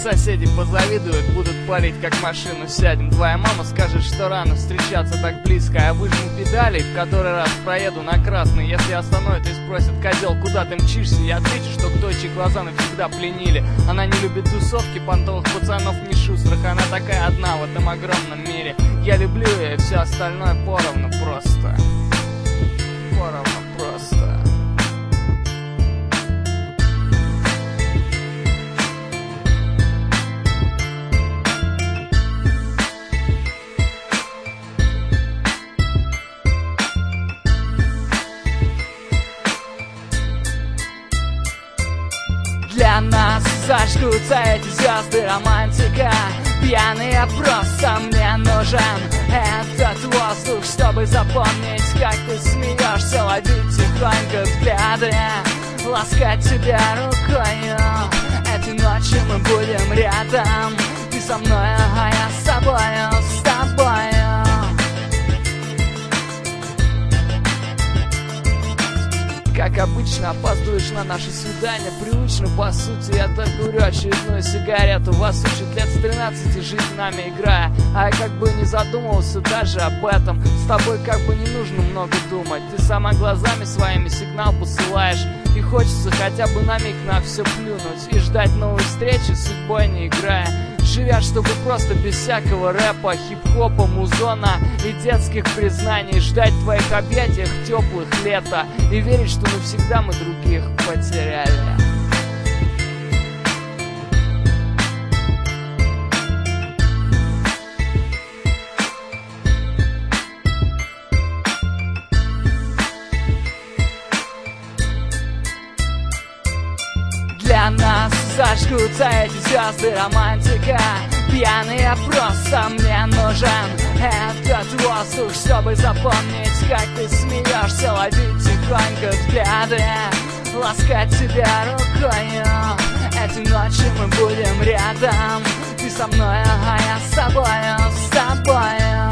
Соседи позавидуют, будут палить, как машину сядем. Твоя мама скажет, что рано встречаться так близко. Я выжму педали, в который раз проеду на красный. Если остановит и спросит: козел, куда ты мчишься? Я отвечу, что к той, чьи глаза навсегда пленили. Она не любит тусовки, понтовых пацанов не шустрых. Она такая одна в этом огромном мире. Я люблю ее, и все остальное поровну просто. Поровну просто. Для нас зажгутся эти звезды, романтика пьяные, просто мне нужен этот воздух, чтобы запомнить, как ты смеешься, ловить тихонько взгляды, ласкать тебя рукою. Этой ночью мы будем рядом, ты со мной, а я с тобою, с тобою. Как обычно, опаздываешь на наше свидание. Привычно, по сути, я только курю очередную сигарету. Вас учат лет с 13 жить нами играя, а я как бы не задумывался даже об этом. С тобой как бы не нужно много думать. Ты сама глазами своими сигнал посылаешь, и хочется хотя бы на миг на все плюнуть и ждать новой встречи, судьбой не играя. Живя, чтобы просто без всякого рэпа, хип-хопа, музона и детских признаний, ждать в твоих объятиях теплых лета и верить, что навсегда мы других потеряли. Для нас зажгутся эти звезды, романтика пьяные, просто мне нужен этот воздух, чтобы запомнить, как ты смеешься, ловить тихонько взгляды, ласкать тебя рукою. Этой ночью мы будем рядом, ты со мной, а я с тобою, с тобою.